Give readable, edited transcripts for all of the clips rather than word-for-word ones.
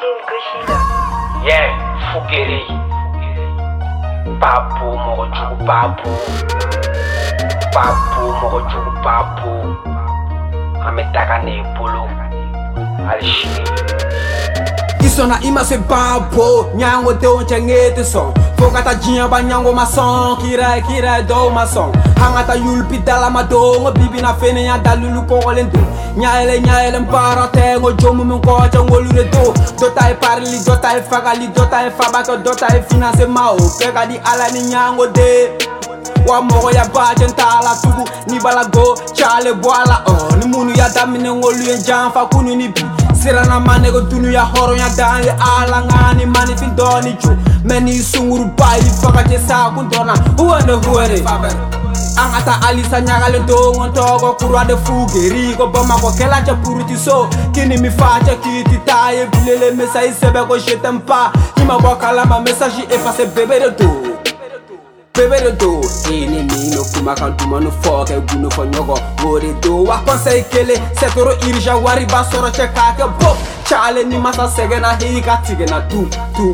Yeah, Fugeri. Papu, Mojugu Papu. Papu, Mojugu Papu. Ametaka ne polo. Alishi. Isona ima se babo, nyango te onche ngete song. Fogata jiamba nyango mason, kira do mason. Hangata yulpi dala madongo, bibi na fene nya dalulu kolendo. Nyaele mpara tengo jomu mkocha ngolure do. Dota e parli, dota e fagali, dota e fabaka, dota e finance mao. Pega di ala ni nyango de. Wa mogo ya bajen tala tugu, ni balago, chale boala. Oh, ni munu ya damine ngolu ya janfa kunu ni bi. Sirana manego dunu ya horo ya dani ala ngani mani findoni chu. Meni sunguru bayi fakache sa kundona. Huwane Angata alisa nyagale dongo togo kurwa de Fugeri ko bama ko kela cha puruti so kini mi facha kiti taye bilele mesa isebe ko je t'aime pas ima bokala ma message efface bébé de do ini mino kuma kan tuma no foke guno fo nyogo wori do wa conseil kele setoro irja wari basoro che kake bo chale ni masa segena hika tigena tu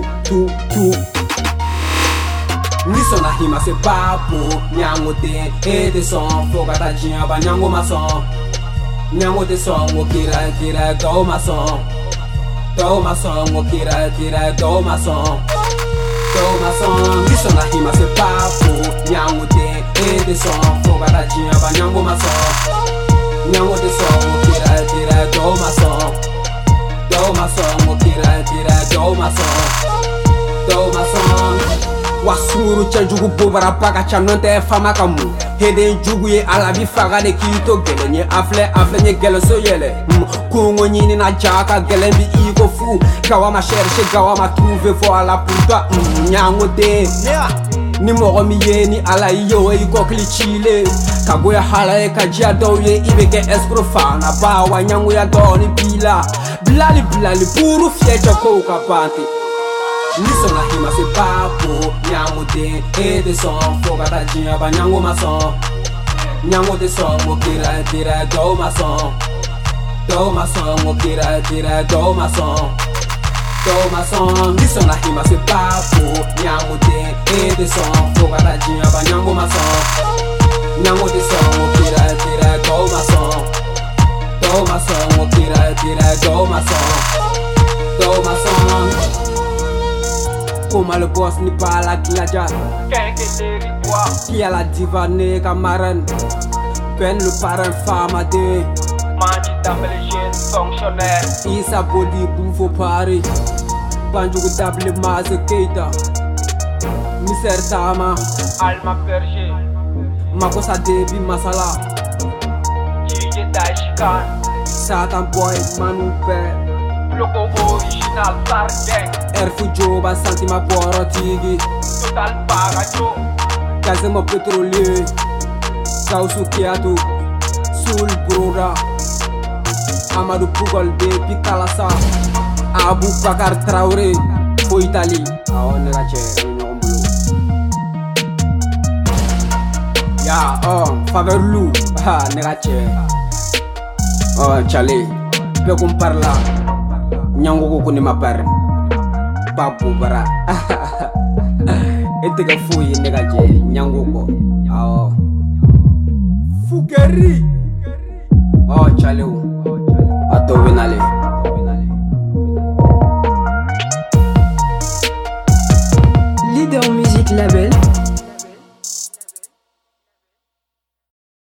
Nisona hima se papo, nyango te, ete son, fogata jiamba nyango mason. Nyango te son, wo kira, do mason. Do mason, wo kira, do mason. Do mason, nisona hima se papo, nyango te, ete son, fogata jiamba nyango mason. Nyango te son, wo kira, do mason. Do mason, wo kira, do mason. Do mason. Wasuru cha jugu bobara paka cha nonte fama kamu Heden jugu ye alabi faga de kito gele nye afle nye gele so yele Kungo nyini na jaka gele mbi iko fu Gawa ma cherche gawa ma trouve voilà pour toi Nyango de Ni mogo mi ye ni ala iyo e kokli chile Kago ya hala e kajia do ye ibeke eskrofana Bawa nyango ya doni bila Bilali puru fiecha koka panti Nisona hima se papo, nyango te, ete son, fogata jiamba nyango mason. Nyango te son, wo kira, do mason. Do mason, wo kira, do mason. Do mason, nisona hima se papo, nyango te, ete son, fogata jiamba nyango mason. Nyango te son, wo kira, do mason. Do mason, wo kira, do mason. Do mason. Comme le boss n'est pas la gladia qui a la diva né camarade peine le parrain femme à deux Manji d'appeler jeune fonctionnaire Isa body bouffo Paris Banjugu double maze keita Miser Tama Alma Berger Makosa Debi Masala DJ Daishikan Satan Boy Manu Père Loco original Sargeng Erfu Joba Santima Boro Tigi Total Bagajo Kazema Petrolier Kausu Kiatu Soul Broda Amadou Pugol Depi Kalasa Abu Bakar Traoré Fo Italie Awa negache Ya Faveur Lou negache Chale Pekum parla Nyango ko ni mapar Papu bara Etega fuyi negaje nyango ko Fugeri chale ato wenale Leader Music Label